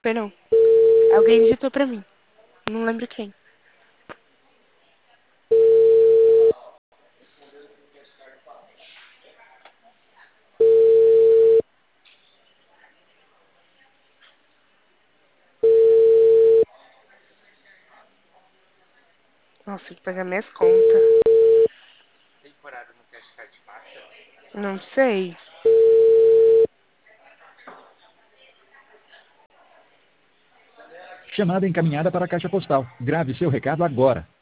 Perdão. Alguém digitou pra mim. Não lembro quem. Nossa, tem que pagar minhas contas. Não sei. Chamada encaminhada para a caixa postal. Grave seu recado agora.